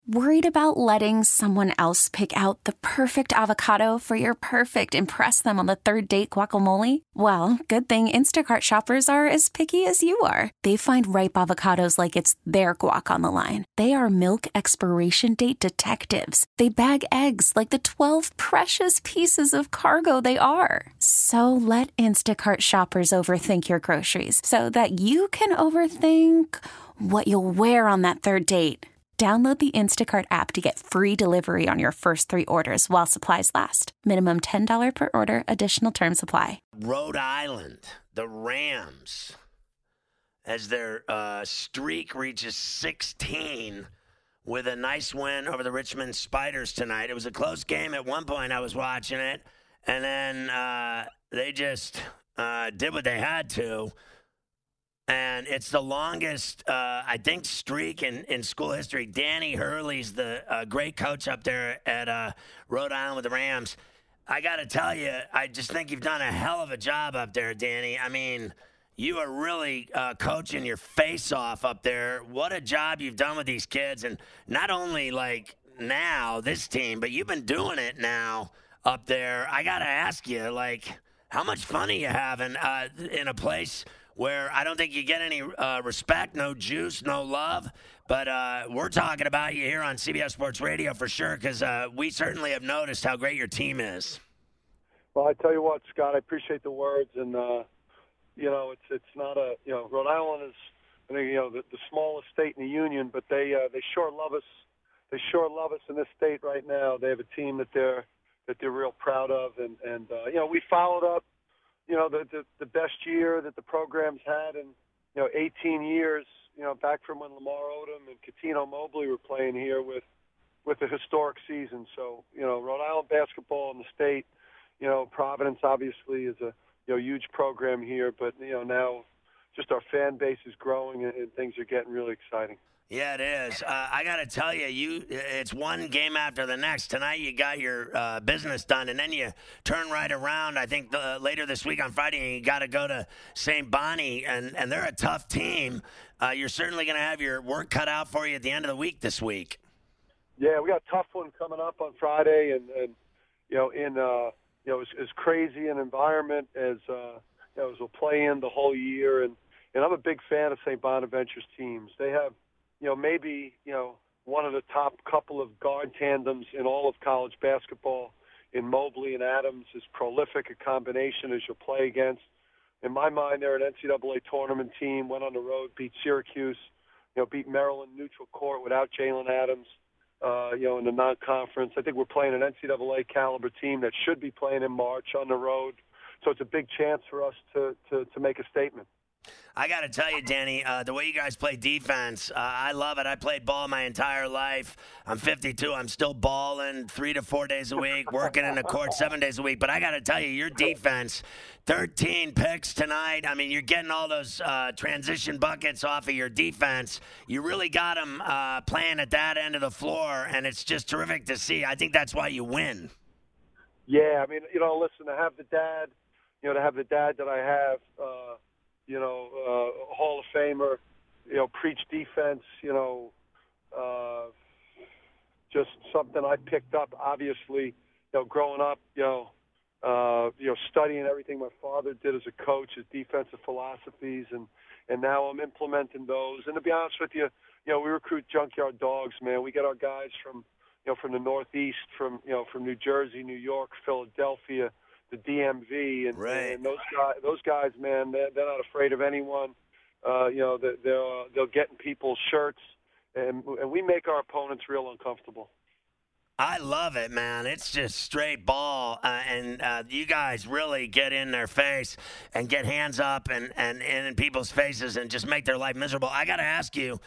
Worried about letting someone else pick out the perfect avocado for your perfect impress them on the third date guacamole? Well, good thing Instacart shoppers are as picky as you are. They find ripe avocados like it's their guac on the line. They are milk expiration date detectives. They bag eggs like the 12 precious pieces of cargo they are. So let Instacart shoppers overthink your groceries so that you can overthink what you'll wear on that third date. Download the Instacart app to get free delivery on your first 3 orders while supplies last. Minimum $10 per order. Additional terms apply. Rhode Island, the Rams, as their streak reaches 16 with a nice win over the Richmond Spiders tonight. It was a close game at one point. I was watching it, and then they just did what they had to. And it's the longest, I think, streak in school history. Danny Hurley's the great coach up there at Rhode Island with the Rams. I got to tell you, I just think you've done a hell of a job up there, Danny. I mean, you are really coaching your face off up there. What a job you've done with these kids. And not only, like, now, this team, but you've been doing it now up there. I got to ask you, like, how much fun are you having in a place where I don't think you get any respect, no juice, no love. But we're talking about you here on CBS Sports Radio for sure, because we certainly have noticed how great your team is. Well, I tell you what, Scott, I appreciate the words. And, it's not a, Rhode Island is, I think, the smallest state in the union, but they sure love us. They sure love us in this state right now. They have a team that they're real proud of. And we followed up, the best year that the program's had in, 18 years, back from when Lamar Odom and Cuttino Mobley were playing here with a historic season. So, Rhode Island basketball in the state, Providence obviously is a, huge program here, but, now just our fan base is growing and things are getting really exciting. Yeah, it is. I got to tell you, it's one game after the next. Tonight you got your business done, and then you turn right around, I think, later this week on Friday, and you got to go to St. Bonnie, and they're a tough team. You're certainly going to have your work cut out for you at the end of the week this week. Yeah, we got a tough one coming up on Friday, and as crazy an environment as we'll play in the whole year, and I'm a big fan of St. Bonaventure's teams. They have maybe, one of the top couple of guard tandems in all of college basketball in Mobley and Adams, as prolific a combination as you'll play against. In my mind, they're an NCAA tournament team, went on the road, beat Syracuse, beat Maryland neutral court without Jalen Adams, in the non-conference. I think we're playing an NCAA caliber team that should be playing in March on the road. So it's a big chance for us to make a statement. I got to tell you, Danny, the way you guys play defense, I love it. I played ball my entire life. I'm 52. I'm still balling 3 to 4 days a week, working in the court 7 days a week. But I got to tell you, your defense, 13 picks tonight. I mean, you're getting all those transition buckets off of your defense. You really got them playing at that end of the floor, and it's just terrific to see. I think that's why you win. Yeah, I mean, listen, to have the dad that I have, Hall of Famer, preach defense, just something I picked up, obviously, growing up, studying everything my father did as a coach, his defensive philosophies, and now I'm implementing those. And to be honest with you, we recruit junkyard dogs, man. We get our guys from the Northeast, from New Jersey, New York, Philadelphia, the DMV, and, right. And those guys, man, they're not afraid of anyone. They'll get in people's shirts, and we make our opponents real uncomfortable. I love it, man. It's just straight ball, and you guys really get in their face and get hands up and in people's faces and just make their life miserable. I got to ask you,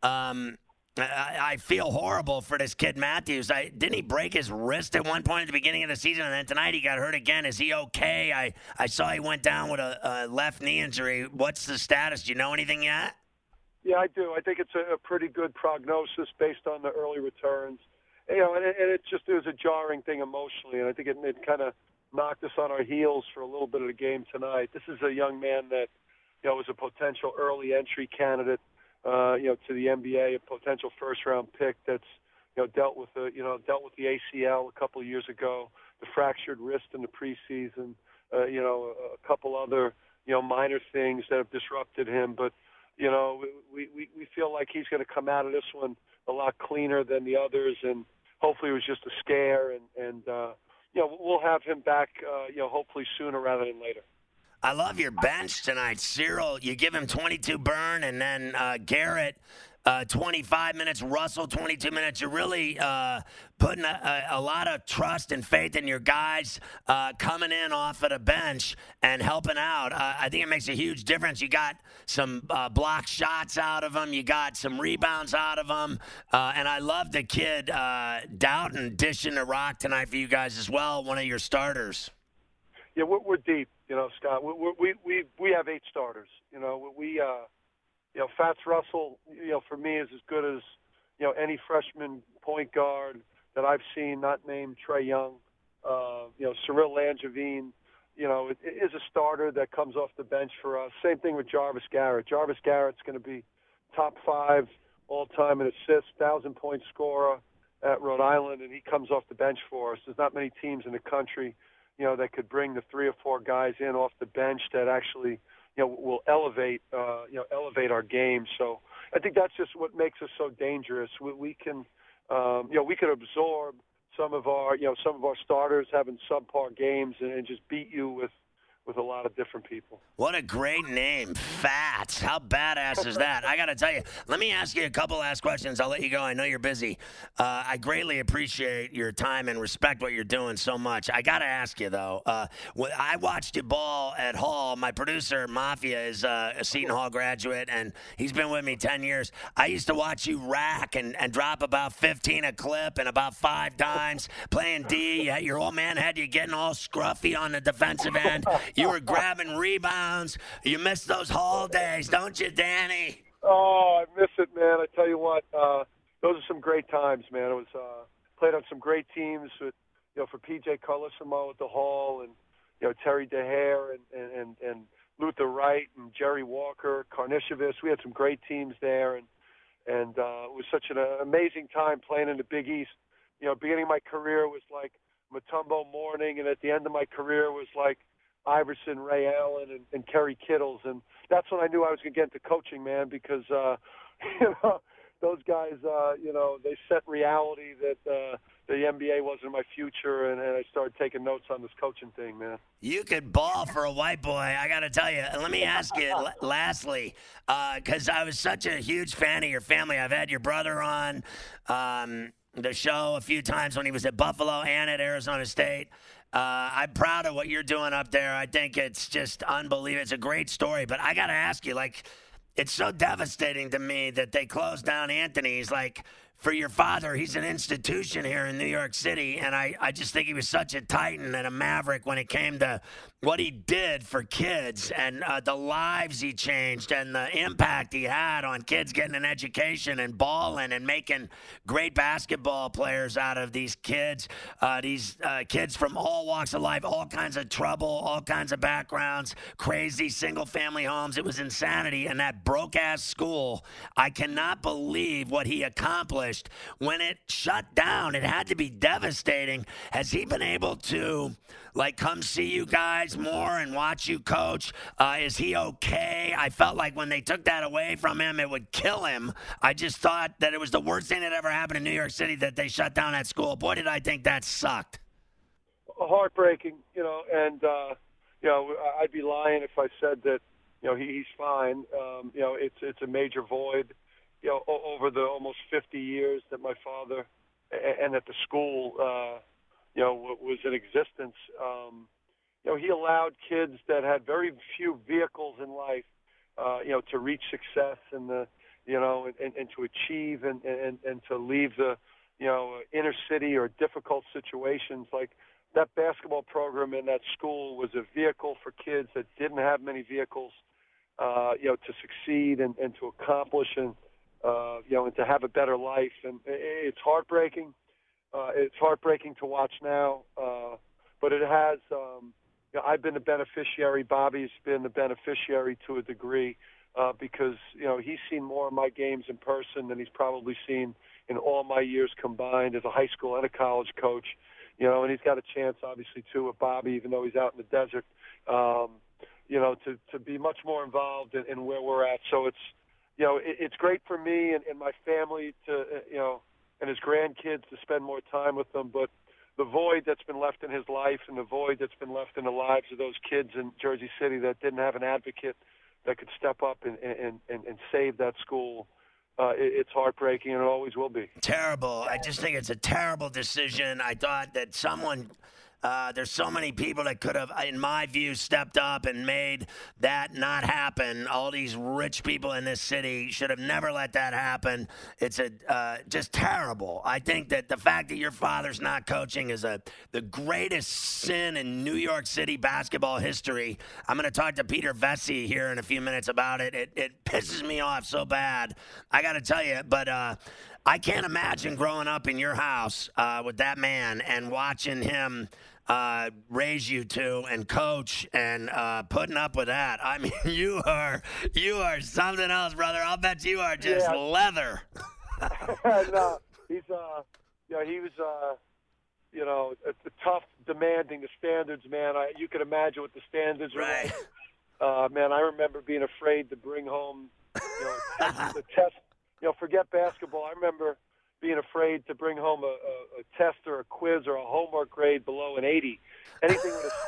I feel horrible for this kid Matthews. Didn't he break his wrist at one point at the beginning of the season, and then tonight he got hurt again? Is he okay? I saw he went down with a left knee injury. What's the status? Do you know anything yet? Yeah, I do. I think it's a pretty good prognosis based on the early returns. And it was a jarring thing emotionally, and I think it kind of knocked us on our heels for a little bit of the game tonight. This is a young man that was a potential early entry candidate. To the NBA, a potential first-round pick that's, dealt with the ACL a couple of years ago, the fractured wrist in the preseason, a couple other minor things that have disrupted him. But we feel like he's going to come out of this one a lot cleaner than the others, and hopefully it was just a scare, and we'll have him back, hopefully sooner rather than later. I love your bench tonight. Cyril, you give him 22 burn, and then Garrett, 25 minutes. Russell, 22 minutes. You're really putting a lot of trust and faith in your guys coming in off of the bench and helping out. I think it makes a huge difference. You got some block shots out of them. You got some rebounds out of them. And I love the kid, Doughton, dishing the rock tonight for you guys as well, one of your starters. Yeah, we're deep, Scott. We have 8 starters. Fats Russell, for me is as good as, any freshman point guard that I've seen, not named Trae Young. Cyril Langevin, is a starter that comes off the bench for us. Same thing with Jarvis Garrett. Jarvis Garrett's going to be top 5 all-time in assists, 1,000-point scorer at Rhode Island, and he comes off the bench for us. There's not many teams in the country that could bring the 3 or 4 guys in off the bench that actually, will elevate our game. So I think that's just what makes us so dangerous. We can, we can absorb some of our starters having subpar games and just beat you with a lot of different people. What a great name, Fats. How badass is that? I got to tell you, let me ask you a couple last questions. I'll let you go. I know you're busy. I greatly appreciate your time and respect what you're doing so much. I got to ask you, though, I watched you ball at Hall. My producer, Mafia, is a Seton Hall graduate, and he's been with me 10 years. I used to watch you rack and drop about 15 a clip and about 5 dimes. Playing D, your old man had you getting all scruffy on the defensive end. You were grabbing rebounds. You miss those Hall days, don't you, Danny? Oh, I miss it, man. I tell you what, those are some great times, man. It was played on some great teams with, for PJ Carlissimo at the Hall, and Terry DeHare and Luther Wright and Jerry Walker, Karnisovas. We had some great teams there, and it was such an amazing time playing in the Big East. Beginning of my career was like Mutombo Mourning, and at the end of my career was like Iverson, Ray Allen, and Kerry Kittles, and that's when I knew I was going to get into coaching, man, because those guys, they set reality that the NBA wasn't my future, and I started taking notes on this coaching thing, man. You could ball for a white boy, I got to tell you. Let me ask you, lastly, because I was such a huge fan of your family. I've had your brother on the show a few times when he was at Buffalo and at Arizona State. I'm proud of what you're doing up there. I think it's just unbelievable. It's a great story. But I got to ask you, it's so devastating to me that they closed down Anthony's. For your father, he's an institution here in New York City, and I just think he was such a titan and a maverick when it came to what he did for kids and the lives he changed and the impact he had on kids getting an education and balling and making great basketball players out of these kids from all walks of life, all kinds of trouble, all kinds of backgrounds, crazy single-family homes. It was insanity, and that broke-ass school, I cannot believe what he accomplished. When it shut down, it had to be devastating. Has he been able to, come see you guys more and watch you coach? Is he okay? I felt like when they took that away from him, it would kill him. I just thought that it was the worst thing that ever happened in New York City that they shut down that school. Boy, did I think that sucked. Heartbreaking, and, I'd be lying if I said that, he's fine. It's a major void. Over the almost 50 years that my father and that the school, was in existence, he allowed kids that had very few vehicles in life, to reach success and and to achieve and to leave the, inner city or difficult situations. Like that basketball program in that school was a vehicle for kids that didn't have many vehicles, to succeed and to accomplish and to have a better life. And it's heartbreaking. It's heartbreaking to watch now, but it has, I've been the beneficiary. Bobby's been the beneficiary to a degree, because, he's seen more of my games in person than he's probably seen in all my years combined as a high school and a college coach. You know, and he's got a chance, obviously, too, with Bobby, even though he's out in the desert, you know, to be much more involved in where we're at. So it's, you know, it's great for me and my family to, you know, and his grandkids to spend more time with them. But the void that's been left in his life and the void that's been left in the lives of those kids in Jersey City that didn't have an advocate that could step up and save that school, it's heartbreaking, and it always will be. Terrible. I just think it's a terrible decision. I thought that there's so many people that could have, in my view, stepped up and made that not happen. All these rich people in this city should have never let that happen. It's just terrible. I think that the fact that your father's not coaching is the greatest sin in New York City basketball history. I'm going to talk to Peter Vesey here in a few minutes about it. It pisses me off so bad. I got to tell you, but I can't imagine growing up in your house with that man and watching him raise you two and coach and putting up with that. I mean, you are something else, brother. I'll bet you are just leather. No, he's you know, he was you know, a tough, demanding the standards, man. You can imagine what the standards were like. Man, I remember being afraid to bring home, you know, the test. You know, forget basketball. I remember being afraid to bring home a test or a quiz or a homework grade below an 80. Anything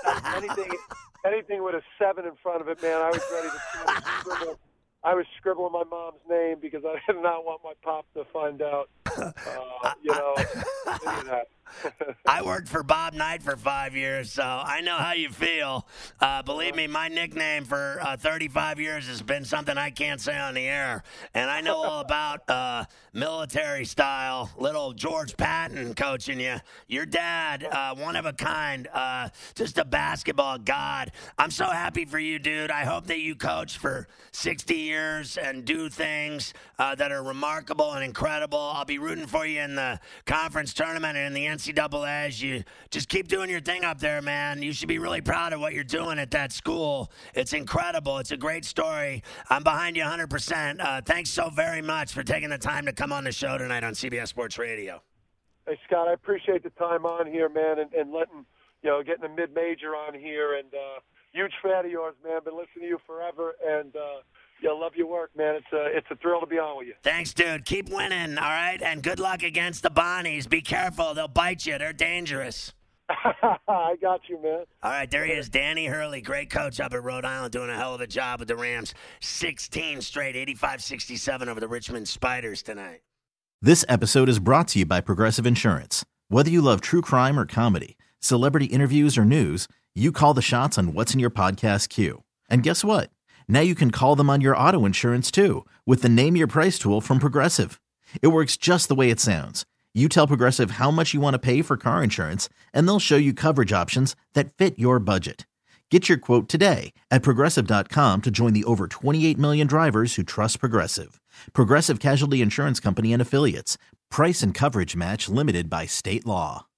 with a 7 in front of it, man, I was ready to scribble. I was scribbling my mom's name because I did not want my pop to find out. You know, that. I worked for Bob Knight for 5 years, so I know how you feel. Believe me, my nickname for 35 years has been something I can't say on the air. And I know all about military style, little George Patton coaching you. Your dad, one of a kind, just a basketball god. I'm so happy for you, dude. I hope that you coach for 60 years and do things that are remarkable and incredible. I'll be rooting for you in the conference tournament and in the NCAAs. You just keep doing your thing up there, man. You should be really proud of what you're doing at that school. It's incredible. It's a great story. I'm behind you 100%. Thanks so very much for taking the time to come on the show tonight on CBS Sports Radio. Hey, Scott, I appreciate the time on here, man, and letting, you know, getting a mid-major on here. And huge fan of yours, man. Been listening to you forever, and yeah, love your work, man. It's a thrill to be on with you. Thanks, dude. Keep winning, all right? And good luck against the Bonnies. Be careful. They'll bite you. They're dangerous. I got you, man. All right, there he is, Danny Hurley, great coach up at Rhode Island, doing a hell of a job with the Rams. 16 straight, 85-67 over the Richmond Spiders tonight. This episode is brought to you by Progressive Insurance. Whether you love true crime or comedy, celebrity interviews or news, you call the shots on what's in your podcast queue. And guess what? Now you can call them on your auto insurance, too, with the Name Your Price tool from Progressive. It works just the way it sounds. You tell Progressive how much you want to pay for car insurance, and they'll show you coverage options that fit your budget. Get your quote today at Progressive.com to join the over 28 million drivers who trust Progressive. Progressive Casualty Insurance Company and Affiliates. Price and coverage match limited by state law.